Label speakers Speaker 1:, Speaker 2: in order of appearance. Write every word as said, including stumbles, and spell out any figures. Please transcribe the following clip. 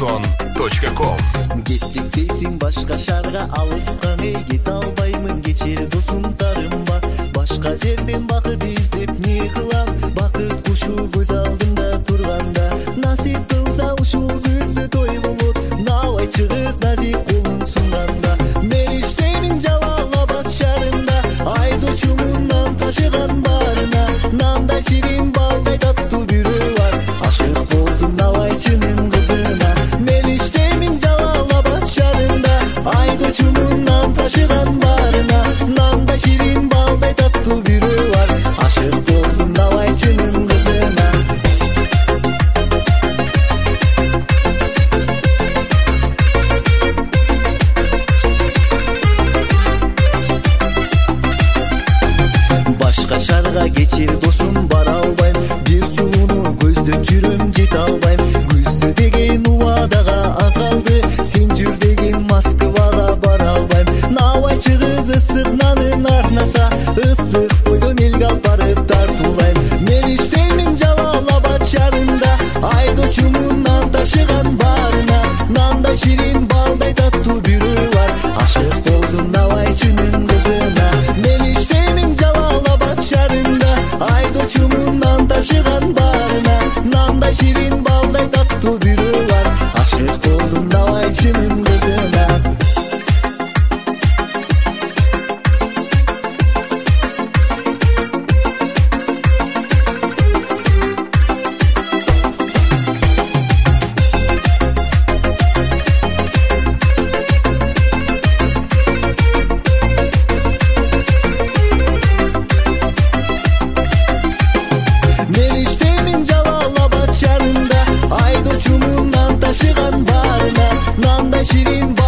Speaker 1: ozon точка ком.
Speaker 2: Кеттик дейсиң башка шаарга алыска, кете албаймын кечир досум тарымба. Башка жерден бакыт издеп не кылам, бакыт кушу көз алдымда турганда. Насип кылса ушул күздө той болот, набайчы кыз назик колун сунганда. Мен иштеймин Жалал Абад шаарында, айдоочумунан ташыган барына. Нандай ширин балдай таттуу бүрөө бар, ашык болдум набайчынын кызына. Мен иштеймин Жалал Абад шаарында, айдоочумунан ташыган барына. Нандай ширин балдай таттуу бүрөө бар, ашык болдум набайчынын кызына. Башка шаарга кечир досум бара албайм, бир сууну көздөп жүрөм жете албайм. Күздө деген убадага аз калды, сен жүр деген Москвага бара албайм. Набайчы кыз ысык нанын арнаса, ысык бойдон элге алып барып тартуулайм. Мен иштеймин Жалал Абад шаарында, айдоочумунан ташыган барына. Нандай ширин балдай таттуу бүрөө бар, ашык болдум набайчынын кызына. Мен иштеймин Жалал Абад шаарында, айдоочумунан ташыган барына. Нандай ширин балдай таттуу бүрөө бар, ашык болдум набайчынын кызына. Мен иштеймин Жалал Абад шаарында, айдоочумунан ташыган барына. Нандай ширин